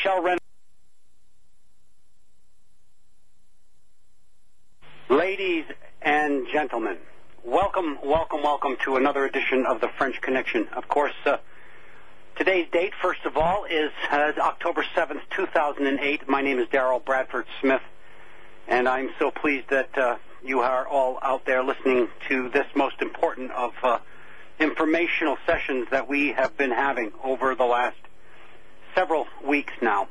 Michelle Reynolds. Ladies and gentlemen, welcome to another edition of the French Connection. Of course, today's date, first of all, is October 7th, 2008. My name is Darrell Bradford Smith, and I'm so pleased that you are all out there listening to this most important of informational sessions that we have been having over the last several weeks now.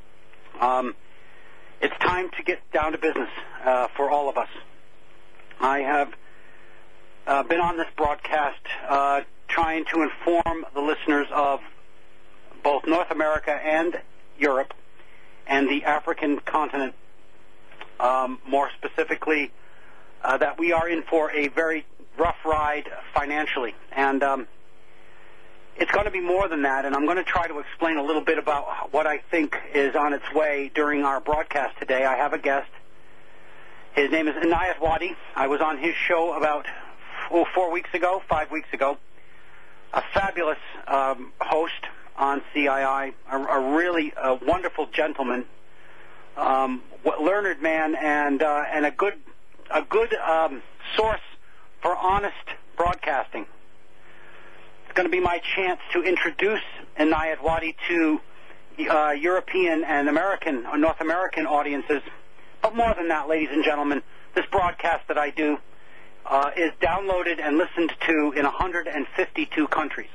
It's time to get down to business for all of us. I have been on this broadcast trying to inform the listeners of both North America and Europe and the African continent, more specifically, that we are in for a very rough ride financially. And it's going to be more than that, and I'm going to try to explain a little bit about what I think is on its way during our broadcast today. I have a guest. His name is Inayat Wadi. I was on his show about 5 weeks ago. A fabulous host on CII, a really wonderful gentleman, learned man, and a good source for honest broadcasting. It's going to be my chance to introduce Inayat Wadi to European and American or North American audiences. But more than that, ladies and gentlemen, this broadcast that I do is downloaded and listened to in 152 countries.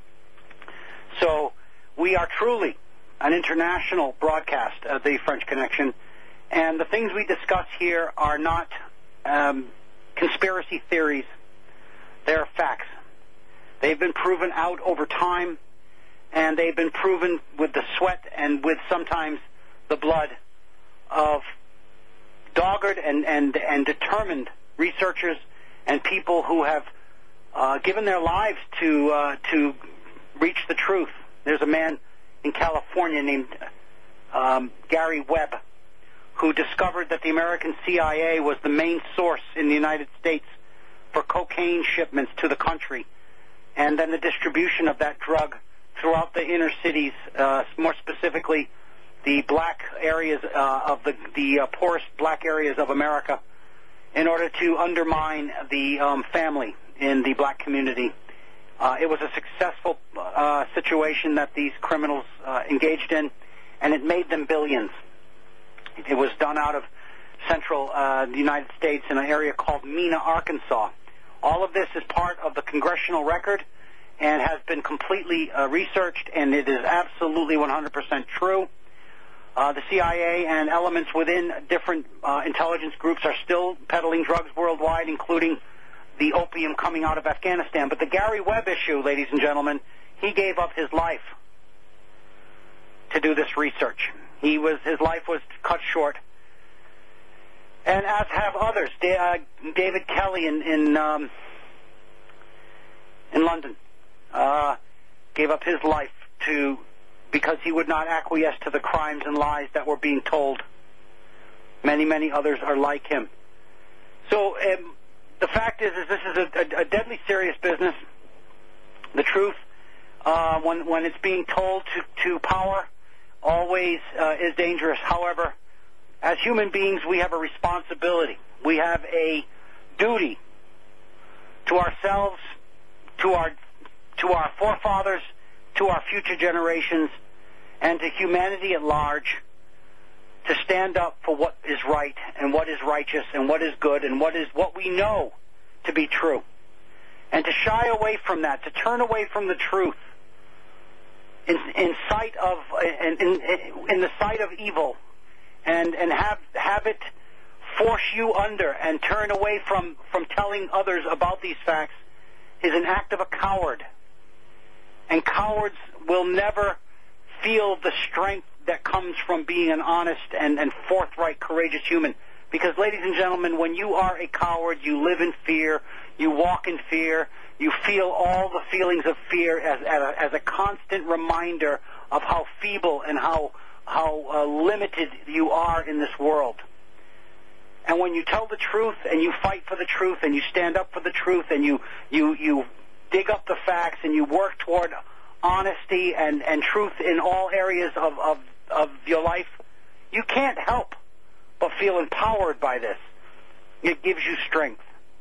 So we are truly an international broadcast of the French Connection, and the things we discuss here are not conspiracy theories. They're facts. They've been proven out over time, and they've been proven with the sweat and with sometimes the blood of dogged and determined researchers and people who have given their lives to reach the truth. There's a man in California named Gary Webb who discovered that the American CIA was the main source in the United States for cocaine shipments to the country, and then the distribution of that drug throughout the inner cities, more specifically the black areas of the poorest black areas of America, in order to undermine the family in the black community. It was a successful situation that these criminals engaged in, and it made them billions. It was done out of central the United States in an area called Mena, Arkansas. All of this is part of the congressional record and has been completely researched, and it is absolutely 100% true. The CIA and elements within different intelligence groups are still peddling drugs worldwide, including the opium coming out of Afghanistan. But the Gary Webb issue, ladies and gentlemen, he gave up his life to do this research. His life was cut short, and as have others. David Kelly in London gave up his life because he would not acquiesce to the crimes and lies that were being told. Many others are like him. So the fact is this is a deadly serious business. The truth, when it's being told to power, always is dangerous. However, as human beings, we have a responsibility. We have a duty to ourselves, to our forefathers, to our future generations, and to humanity at large, to stand up for what is right and what is righteous and what is good and what we know to be true, and to shy away from that, to turn away from the truth in the sight of evil, and have it force you under and turn away from telling others about these facts is an act of a coward. And cowards will never feel the strength that comes from being an honest and forthright, courageous human. Because, ladies and gentlemen, when you are a coward, you live in fear, you walk in fear, you feel all the feelings of fear as a constant reminder of how feeble and how limited you are in this world. And when you tell the truth and you fight for the truth and you stand up for the truth and you dig up the facts and you work toward honesty and truth in all areas of of your life, you can't help but feel empowered by this. It gives you strength.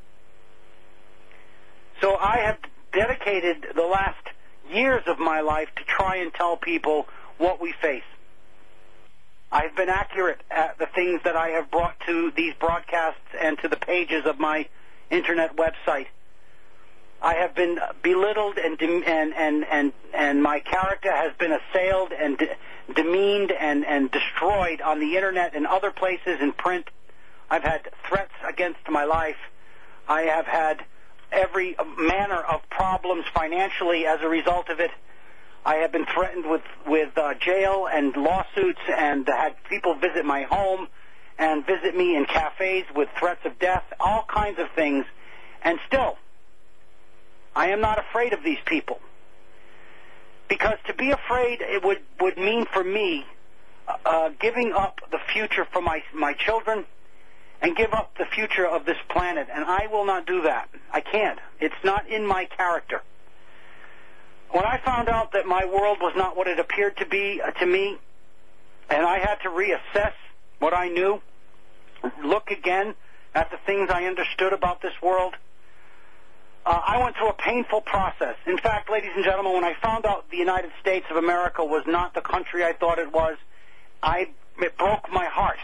So I have dedicated the last years of my life to try and tell people what we face. I've been accurate at the things that I have brought to these broadcasts and to the pages of my internet website. I have been belittled and my character has been assailed and demeaned and destroyed on the internet and other places in print. I've had threats against my life. I have had every manner of problems financially as a result of it. I have been threatened with jail and lawsuits, and had people visit my home and visit me in cafes with threats of death, all kinds of things. And still, I am not afraid of these people. Because to be afraid, it would mean for me giving up the future for my children and give up the future of this planet. And I will not do that. I can't. It's not in my character. When I found out that my world was not what it appeared to be to me, and I had to reassess what I knew, look again at the things I understood about this world, I went through a painful process. In fact, ladies and gentlemen, when I found out the United States of America was not the country I thought it was, it broke my heart.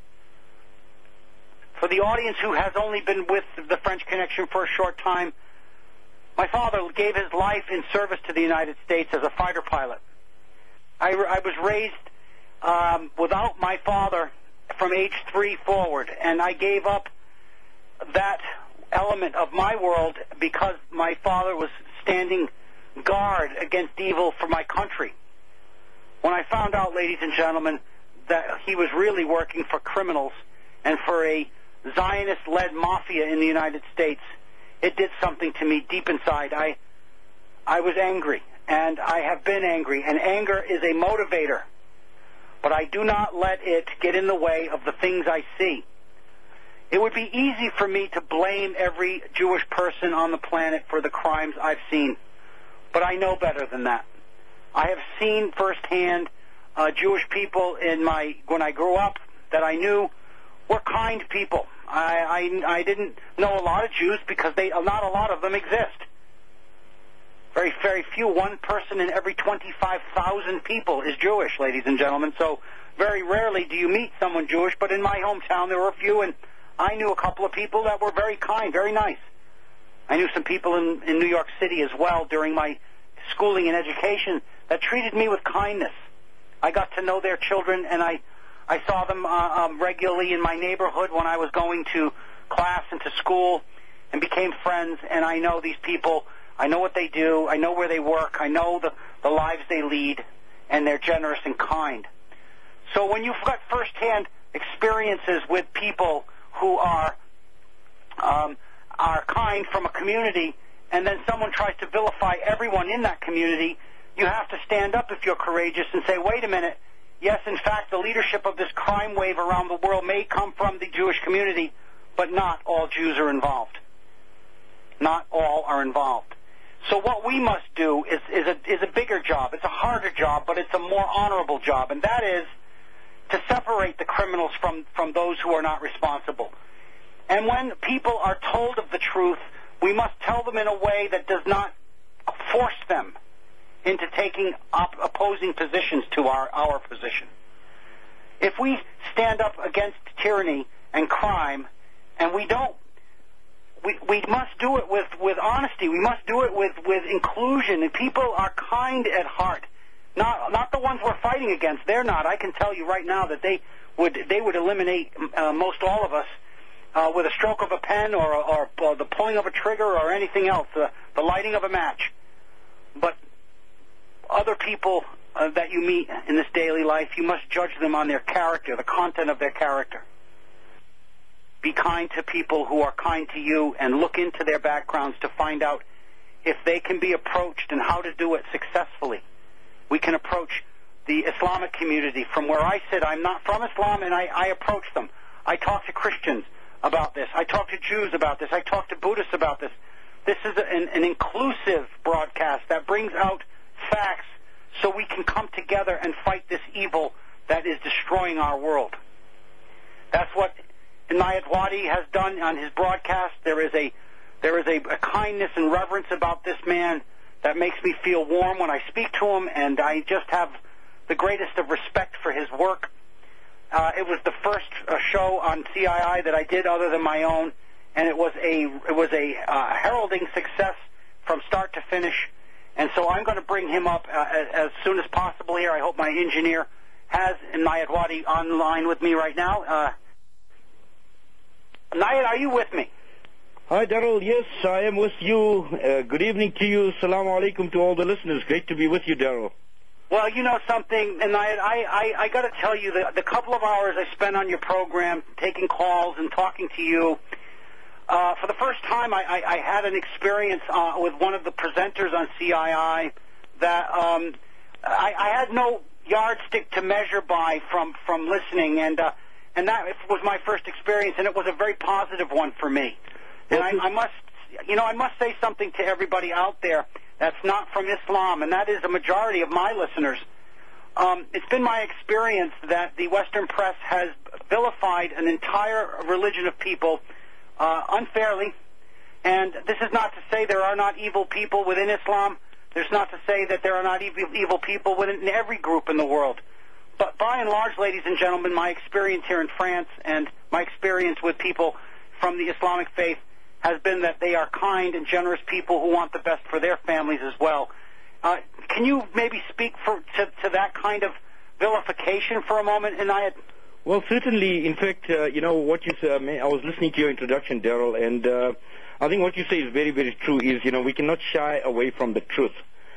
For the audience who has only been with the French Connection for a short time, my father gave his life in service to the United States as a fighter pilot. I was raised without my father from age 3 forward, and I gave up that element of my world because my father was standing guard against evil for my country. When I found out, ladies and gentlemen, that he was really working for criminals and for a Zionist-led mafia in the United States, it did something to me deep inside. I was angry, and I have been angry, and anger is a motivator. But I do not let it get in the way of the things I see. It would be easy for me to blame every Jewish person on the planet for the crimes I've seen, but I know better than that. I have seen firsthand Jewish people when I grew up that I knew were kind people. I didn't know a lot of Jews because not a lot of them exist. Very, very few. One person in every 25,000 people is Jewish, ladies and gentlemen. So very rarely do you meet someone Jewish, but in my hometown there were a few, and I knew a couple of people that were very kind, very nice. I knew some people in New York City as well during my schooling and education that treated me with kindness. I got to know their children, and I saw them regularly in my neighborhood when I was going to class and to school, and became friends. And I know these people. I know what they do. I know where they work. I know the lives they lead, and they're generous and kind. So when you've got firsthand experiences with people who are kind from a community, and then someone tries to vilify everyone in that community, you have to stand up if you're courageous and say, wait a minute, yes, in fact, the leadership of this crime wave around the world may come from the Jewish community, but not all Jews are involved. Not all are involved. So what we must do is a bigger job. It's a harder job, but it's a more honorable job, and that is to separate the criminals from those who are not responsible. And when people are told of the truth, we must tell them in a way that does not force them into taking opposing positions to our position. If we stand up against tyranny and crime, and we don't, we must do it with honesty. We must do it with inclusion. And people are kind at heart. Not the ones we're fighting against. They're not. I can tell you right now that they would eliminate most all of us with a stroke of a pen or the pulling of a trigger or anything else, the lighting of a match. But other people that you meet in this daily life, you must judge them on their character, the content of their character. Be kind to people who are kind to you, and look into their backgrounds to find out if they can be approached and how to do it successfully. We can approach the Islamic community from where I sit. I'm not from Islam, and I approach them. I talk to Christians about this. I talk to Jews about this. I talk to Buddhists about this. This is an inclusive broadcast that brings out facts so we can come together and fight this evil that is destroying our world. That's what Inayat Wadi has done on his broadcast. There is a kindness and reverence about this man that makes me feel warm when I speak to him, and I just have the greatest of respect for his work. It was the first show on CII that I did other than my own, and it was a heralding success from start to finish. And so I'm going to bring him up as soon as possible here. I hope my engineer has Inayat Wadi online with me right now. Inayat, are you with me? Hi, Daryl. Yes, I am with you. Good evening to you. Assalamu alaikum to all the listeners. Great to be with you, Daryl. Well, you know something, Inayat, I got to tell you, the couple of hours I spent on your program, taking calls and talking to you, for the first time I had an experience with one of the presenters on CII that I had no yardstick to measure by from listening, and that was my first experience, and it was a very positive one for me. And I must say something to everybody out there that's not from Islam, and that is a majority of my listeners. It's been my experience that the Western press has vilified an entire religion of people unfairly, and this is not to say there are not evil people within Islam. There's not to say that there are not evil people within every group in the world. But by and large, ladies and gentlemen, my experience here in France and my experience with people from the Islamic faith has been that they are kind and generous people who want the best for their families as well. Can you maybe speak to that kind of vilification for a moment, Inayat? Well, certainly. In fact, what you said, I was listening to your introduction, Daryl, and I think what you say is very, very true, is, we cannot shy away from the truth.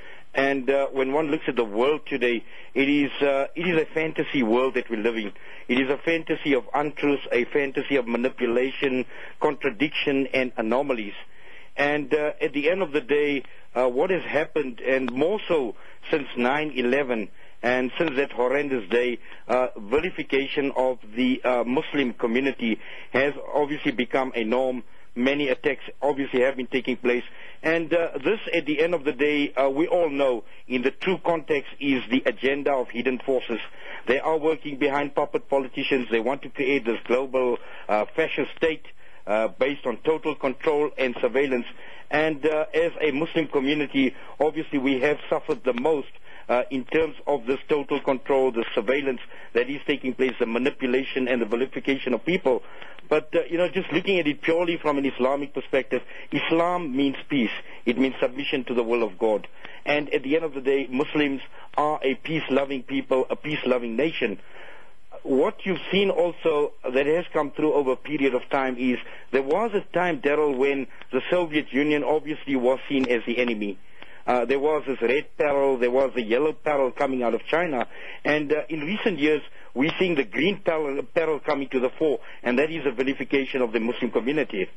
And when one looks at the world today, it is a fantasy world that we're living. It is a fantasy of untruth, a fantasy of manipulation, contradiction, and anomalies. And at the end of the day, what has happened, and more so since 9/11, and since that horrendous day, vilification of the Muslim community has obviously become a norm. Many attacks obviously have been taking place. And this, at the end of the day, we all know, in the true context, is the agenda of hidden forces. They are working behind puppet politicians. They want to create this global fascist state based on total control and surveillance. And as a Muslim community, obviously we have suffered the most in terms of this total control, the surveillance that is taking place, the manipulation and the vilification of people. But, just looking at it purely from an Islamic perspective, Islam means peace. It means submission to the will of God. And at the end of the day, Muslims are a peace-loving people, a peace-loving nation. What you've seen also that has come through over a period of time is there was a time, Daryl, when the Soviet Union obviously was seen as the enemy. There was this red peril, there was the yellow peril coming out of China, and in recent years we're seeing the green peril coming to the fore, and that is a vilification of the Muslim community.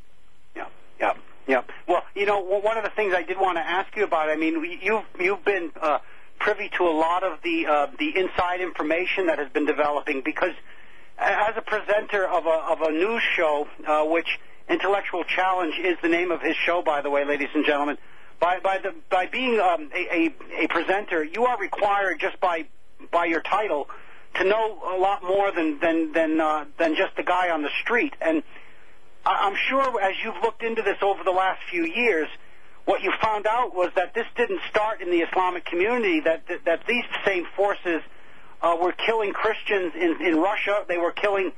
Yeah. Well, one of the things I did want to ask you about, I mean, you've been privy to a lot of the inside information that has been developing, because as a presenter of a news show, which Intellectual Challenge is the name of his show, by the way, ladies and gentlemen. By being a presenter, you are required, just by your title, to know a lot more than just the guy on the street. And I'm sure, as you've looked into this over the last few years, what you found out was that this didn't start in the Islamic community. That these same forces were killing Christians in Russia. They were killing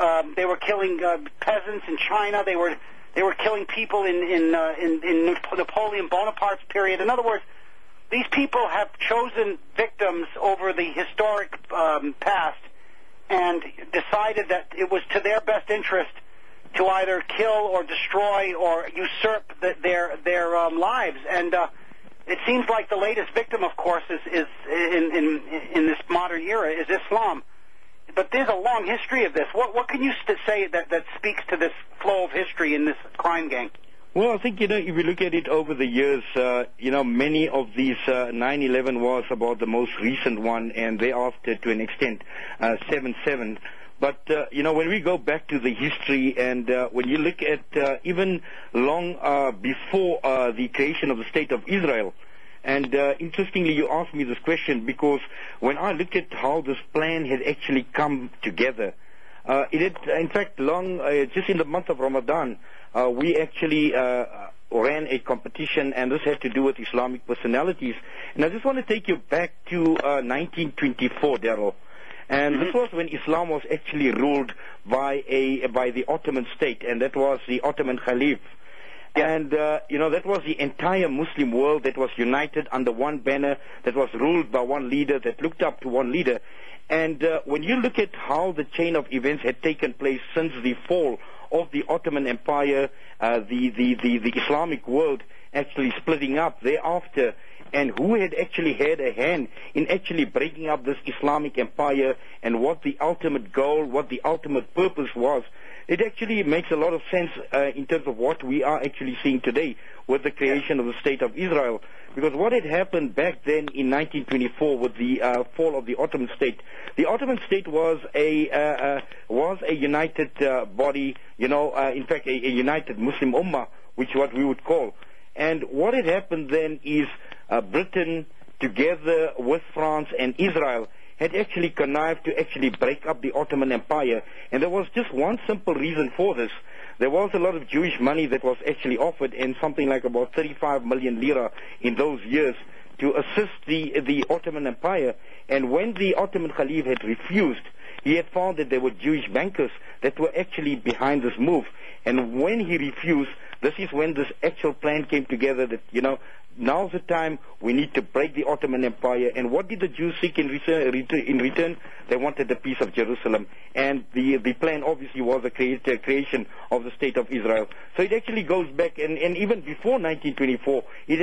peasants in China. They were killing people in Napoleon Bonaparte's period. In other words, these people have chosen victims over the historic past and decided that it was to their best interest to either kill or destroy or usurp their lives. And it seems like the latest victim, of course, is in this modern era is Islam. But there's a long history of this. What can you say that speaks to this flow of history in this crime gang? Well, I think, if you look at it over the years, many of these 9/11 was about the most recent one, and thereafter, to an extent, 7/7. But, when we go back to the history, and when you look at even long before the creation of the State of Israel, And interestingly, you asked me this question because when I look at how this plan had actually come together, it had, in fact, just in the month of Ramadan, we actually ran a competition, and this had to do with Islamic personalities. And I just want to take you back to 1924, Daryl. And this was when Islam was actually ruled by the Ottoman state, and that was the Ottoman Caliph. And, that was the entire Muslim world that was united under one banner, that was ruled by one leader, that looked up to one leader. And when you look at how the chain of events had taken place since the fall of the Ottoman Empire, the Islamic world actually splitting up thereafter, and who had actually had a hand in actually breaking up this Islamic empire and what the ultimate goal, what the ultimate purpose was, it actually makes a lot of sense in terms of what we are actually seeing today with the creation of the State of Israel. Because what had happened back then in 1924 with the fall of the Ottoman state, the Ottoman state was a united body, in fact, a united Muslim ummah, which what we would call. And what had happened then is Britain, together with France and Israel, had actually connived to actually break up the Ottoman Empire. And there was just one simple reason for this. There was a lot of Jewish money that was actually offered, and something like about 35 million lira in those years, to assist the Ottoman Empire. And when the Ottoman Caliph had refused, he had found that there were Jewish bankers that were actually behind this move. And when he refused, this is when this actual plan came together that, now's the time we need to break the Ottoman Empire. And what did the Jews seek in return? They wanted the peace of Jerusalem. And the plan obviously was the creation of the State of Israel. So it actually goes back, and even before 1924,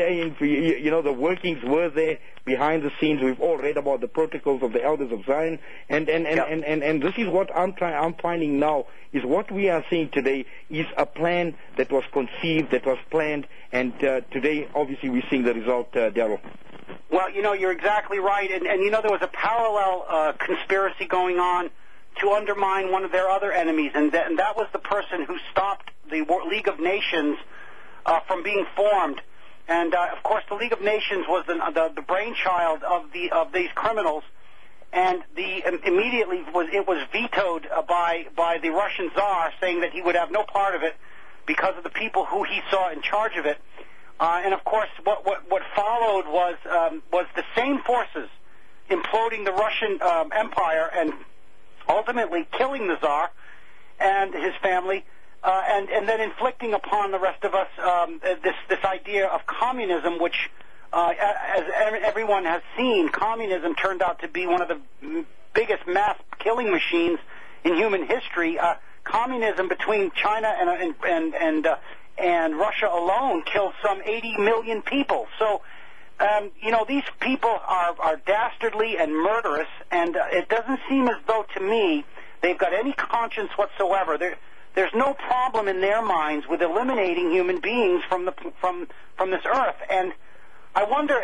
the workings were there behind the scenes. We've all read about the protocols of the Elders of Zion. And this is what I'm finding now, is what we are seeing today is a plan that was conceived, that was planned, and today, obviously, we're seeing the result, Daryl. Well, you're exactly right. And there was a parallel conspiracy going on to undermine one of their other enemies, and that was the person who stopped the League of Nations from being formed. And, of course, the League of Nations was the brainchild of these criminals, and immediately it was vetoed by the Russian Tsar, saying that he would have no part of it because of the people who he saw in charge of it. And of course, what followed was the same forces imploding the Russian Empire and ultimately killing the Tsar and his family, and then inflicting upon the rest of us this idea of communism, which, as everyone has seen, communism turned out to be one of the biggest mass killing machines in human history. Communism between China and Russia alone killed some 80 million people. So, these people are dastardly and murderous, and it doesn't seem as though, to me, they've got any conscience whatsoever. There's no problem in their minds with eliminating human beings from this earth. And I wonder,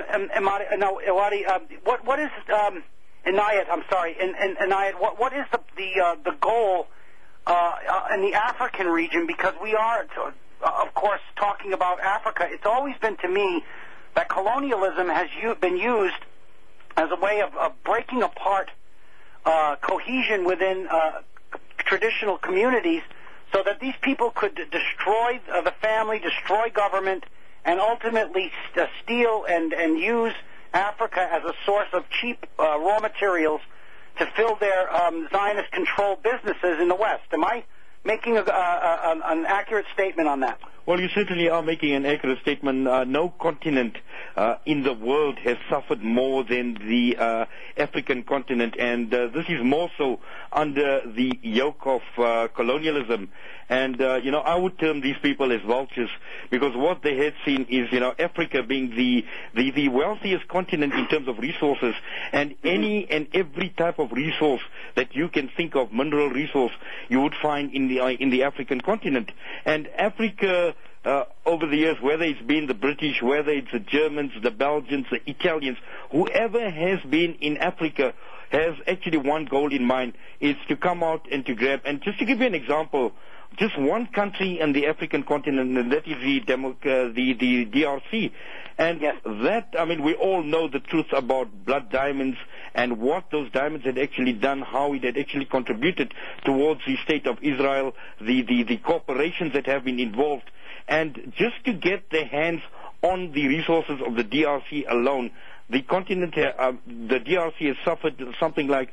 what is Inayat? I'm sorry, Inayat. What is the goal in the African region? Because we are, of course, talking about Africa. It's always been, to me, that colonialism has been used as a way of breaking apart cohesion within traditional communities, so that these people could destroy the family, destroy government, and ultimately steal and use Africa as a source of cheap raw materials to fill their Zionist-controlled businesses in the West. Am I making an accurate statement on that? Well, you certainly are making an accurate statement. No continent in the world has suffered more than the African continent, and this is more so under the yoke of colonialism. And, I would term these people as vultures, because what they had seen is, Africa being the wealthiest continent in terms of resources, and any and every type of resource that you can think of, mineral resource, you would find in the African continent. And Africa, over the years, whether it's been the British, whether it's the Germans, the Belgians, the Italians, whoever has been in Africa has actually one goal in mind, is to come out and to grab. And just to give you an example, just one country in the African continent, and that is the DRC. And yes. that, I mean, we all know the truth about blood diamonds and what those diamonds had actually done, how it had actually contributed towards the state of Israel, the corporations that have been involved. And just to get their hands on the resources of the DRC alone, the continent, the DRC has suffered something like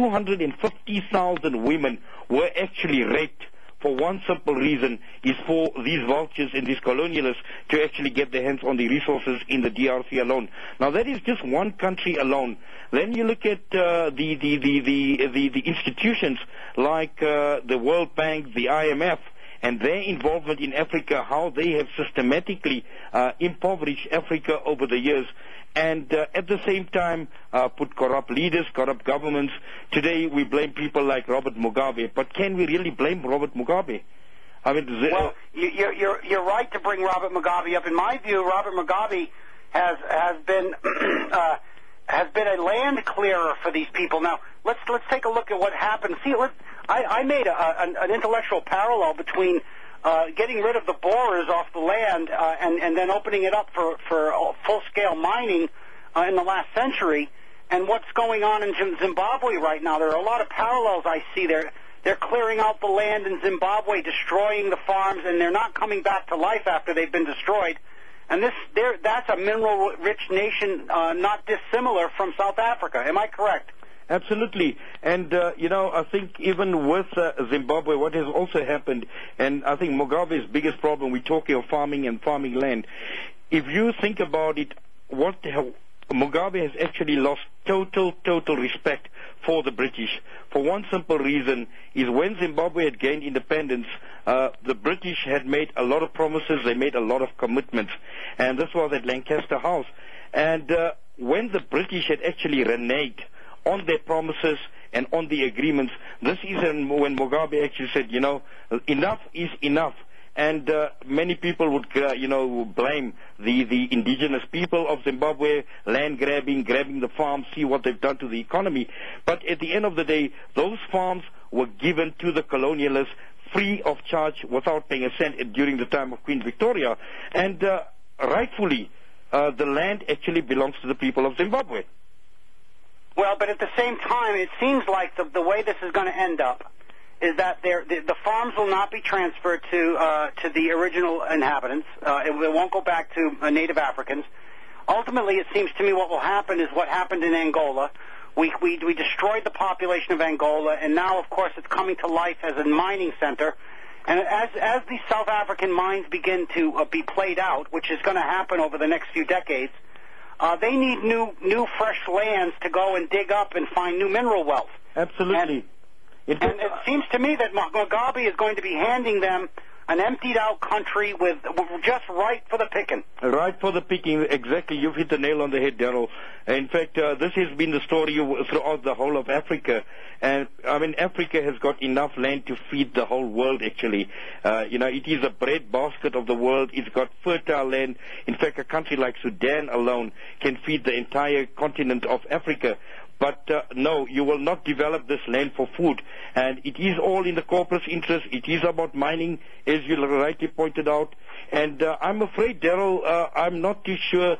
250,000 women were actually raped for one simple reason, is for these vultures and these colonialists to actually get their hands on the resources in the DRC alone. Now that is just one country alone. Then you look at the institutions like the World Bank, the IMF, and their involvement in Africa, how they have systematically impoverished Africa over the years, and at the same time put corrupt leaders, corrupt governments. Today we blame people like Robert Mugabe, but can we really blame Robert Mugabe? I mean, well, you're right to bring Robert Mugabe up. In my view, Robert Mugabe has been a land clearer for these people. Now let's take a look at what happened. See, I made an intellectual parallel between getting rid of the borers off the land and then opening it up for full-scale mining in the last century, and what's going on in Zimbabwe right now. There are a lot of parallels I see there. They're clearing out the land in Zimbabwe, destroying the farms, and they're not coming back to life after they've been destroyed. And that's a mineral-rich nation not dissimilar from South Africa. Am I correct? Absolutely. And, I think even with Zimbabwe, what has also happened, and I think Mugabe's biggest problem, we're talking of farming and farming land. If you think about it, Mugabe has actually lost total respect for the British. For one simple reason is when Zimbabwe had gained independence, the British had made a lot of promises, they made a lot of commitments, and this was at Lancaster House. And when the British had actually reneged on their promises and on the agreements, this is when Mugabe actually said, enough is enough. And many people would, blame the indigenous people of Zimbabwe, land grabbing the farms, see what they've done to the economy. But at the end of the day, those farms were given to the colonialists free of charge without paying a cent during the time of Queen Victoria. And rightfully, the land actually belongs to the people of Zimbabwe. Well, but at the same time, it seems like the way this is going to end up is that the farms will not be transferred to the original inhabitants. It won't go back to Native Africans. Ultimately, it seems to me what will happen is what happened in Angola. We destroyed the population of Angola, and now, of course, it's coming to life as a mining center. And as these South African mines begin to be played out, which is going to happen over the next few decades, they need new fresh lands to go and dig up and find new mineral wealth. Absolutely. And it seems to me that Mugabe is going to be handing them an emptied-out country with just right for the picking. Right for the picking, exactly. You've hit the nail on the head, Daryl. In fact, this has been the story throughout the whole of Africa. And, Africa has got enough land to feed the whole world, actually. It is a breadbasket of the world. It's got fertile land. In fact, a country like Sudan alone can feed the entire continent of Africa. But no, you will not develop this land for food. And it is all in the corporate interest. It is about mining, as you rightly pointed out. And I'm afraid, Daryl, I'm not too sure,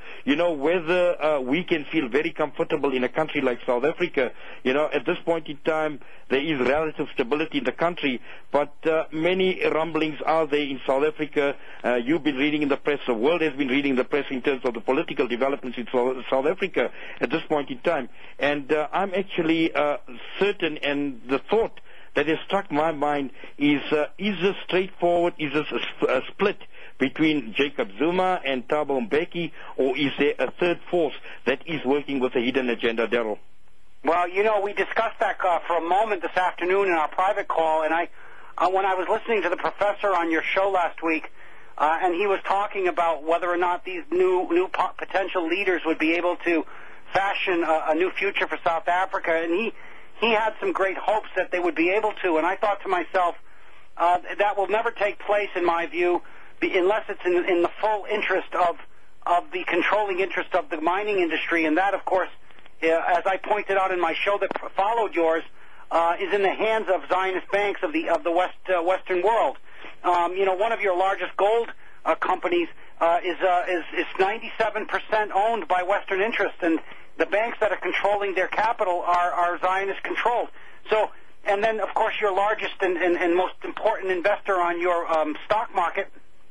whether we can feel very comfortable in a country like South Africa. At this point in time, there is relative stability in the country, but many rumblings are there in South Africa. You've been reading in the press, the world has been reading in the press in terms of the political developments in South Africa at this point in time. And I'm actually certain, and the thought that has struck my mind is this straightforward, is this a split between Jacob Zuma and Thabo Mbeki, or is there a third force that is working with a hidden agenda, Daryl? Well, we discussed that for a moment this afternoon in our private call, and when I was listening to the professor on your show last week, and he was talking about whether or not these new potential leaders would be able to fashion a new future for South Africa, and he had some great hopes that they would be able to, and I thought to myself, that will never take place, in my view, unless it's in the full interest of the controlling interest of the mining industry, and that, of course, as I pointed out in my show that followed yours, is in the hands of Zionist banks of the Western world. One of your largest gold companies is 97% owned by Western interests, and the banks that are controlling their capital are Zionist controlled. So, and then of course your largest and most important investor on your stock market,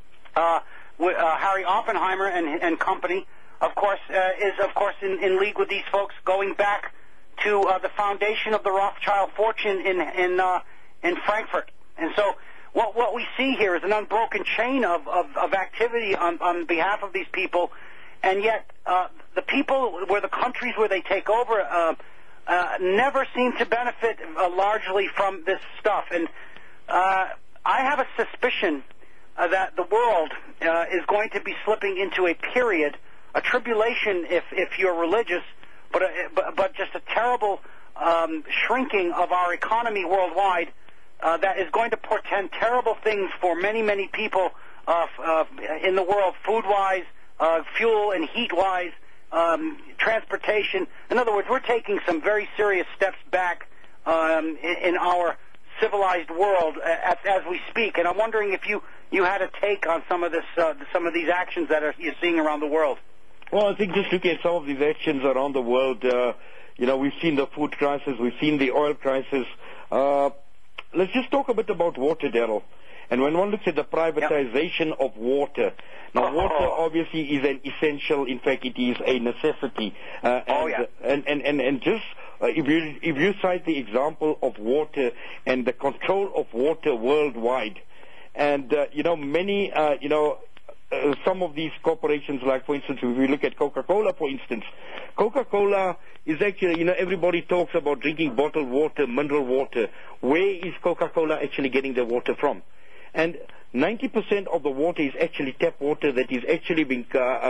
Harry Oppenheimer and company, of course, is of course in league with these folks, going back to the foundation of the Rothschild fortune in Frankfurt. And so what we see here is an unbroken chain of activity on behalf of these people, and yet the people where the countries where they take over never seem to benefit largely from this stuff. And I have a suspicion that the world is going to be slipping into a period, a tribulation if you're religious, but just a terrible shrinking of our economy worldwide that is going to portend terrible things for many, many people in the world, food-wise, fuel and heat-wise, transportation. In other words, we're taking some very serious steps back in our civilized world as we speak. And I'm wondering if you had a take on some of these actions that you're seeing around the world. Well, I think just looking at some of these actions around the world, we've seen the food crisis, we've seen the oil crisis. Let's just talk a bit about water, Daryl. And when one looks at the privatization of water, now water obviously is an essential. In fact, it is a necessity. And just if you cite the example of water and the control of water worldwide, and many some of these corporations, like for instance, if we look at Coca-Cola, for instance, Coca-Cola is actually, everybody talks about drinking bottled water, mineral water. Where is Coca-Cola actually getting their water from? And 90% of the water is actually tap water that is actually being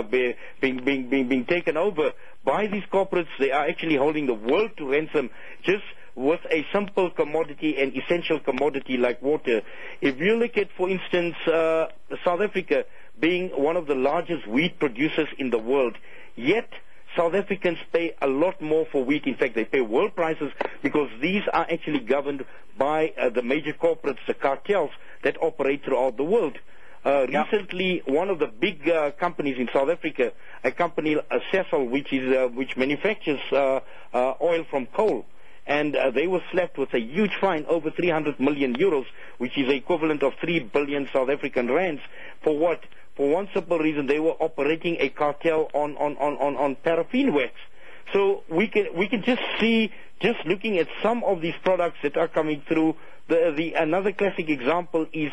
taken over by these corporates. They are actually holding the world to ransom just with a simple commodity, an essential commodity like water. If you look at, for instance, South Africa being one of the largest wheat producers in the world, yet South Africans pay a lot more for wheat. In fact, they pay world prices because these are actually governed by the major corporates, the cartels that operate throughout the world. Recently, one of the big companies in South Africa, a company, Sasol, which manufactures oil from coal, and they were slapped with a huge fine, over 300 million euros, which is the equivalent of 3 billion South African rands. For what? For one simple reason: they were operating a cartel on paraffin wax. So we can just see, just looking at some of these products that are coming through. Another classic example is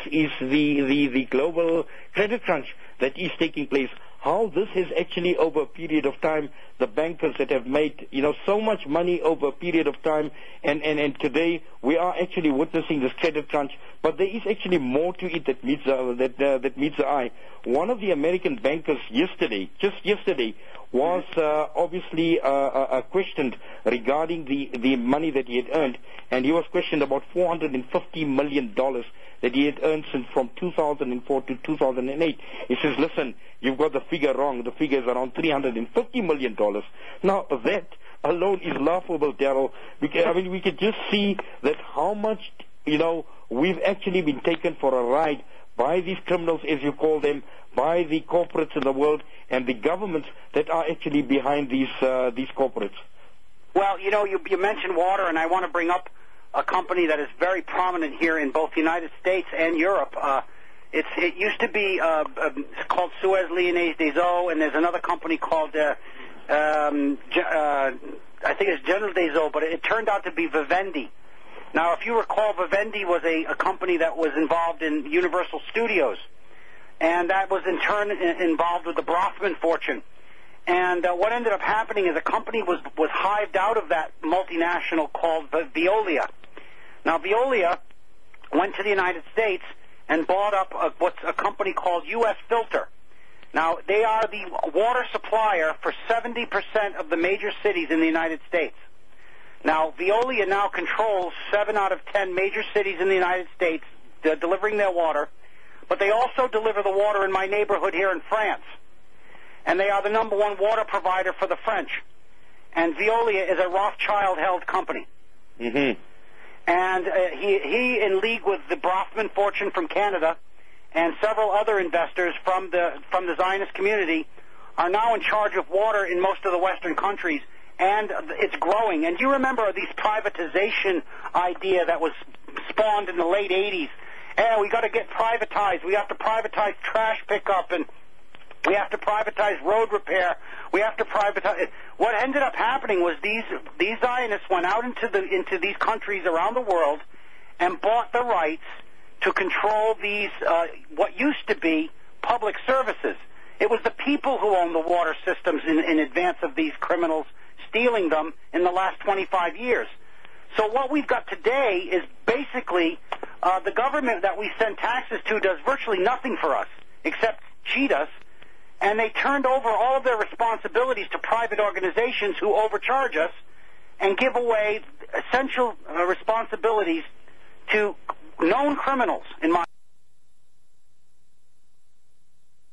the global credit crunch that is taking place. How this has actually, over a period of time, the bankers that have made so much money over a period of time, and today we are actually witnessing this credit crunch. But there is actually more to it that meets the eye. One of the American bankers just yesterday, was obviously questioned regarding the money that he had earned, and he was questioned about $450 million that he had earned since from 2004 to 2008. He says, listen, you've got the figure wrong. The figure is around $350 million. Now, that alone is laughable, Daryl. We can just see that how much, we've actually been taken for a ride by these criminals, as you call them, by the corporates in the world and the governments that are actually behind these corporates. Well, you mentioned water, and I want to bring up a company that is very prominent here in both the United States and Europe. It used to be called Suez Lyonnaise des Eaux, and there's another company called I think it's General des Eaux, but it turned out to be Vivendi. Now, if you recall, Vivendi was a company that was involved in Universal Studios, and that was in turn involved with the Brofman fortune. And what ended up happening is a company was hived out of that multinational called Veolia. Now, Veolia went to the United States and bought up what's a company called U.S. Filter. Now, they are the water supplier for 70% of the major cities in the United States. Now, Veolia now controls 7 out of 10 major cities in the United States, delivering their water, but they also deliver the water in my neighborhood here in France. And they are the number one water provider for the French. And Veolia is a Rothschild-held company. Mm-hmm. And he in league with the Brofman fortune from Canada, and several other investors from the Zionist community are now in charge of water in most of the Western countries, and it's growing. And you remember these privatization idea that was spawned in the late 80s? We got to get privatized. We have to privatize trash pickup, and we have to privatize road repair. We have to privatize. What ended up happening was these Zionists went out into these countries around the world and bought the rights to control these what used to be public services. It was the people who owned the water systems in advance of these criminals stealing them in the last 25 years. So what we've got today is basically the government that we send taxes to does virtually nothing for us except cheat us, and they turned over all of their responsibilities to private organizations who overcharge us and give away essential responsibilities to known criminals, in my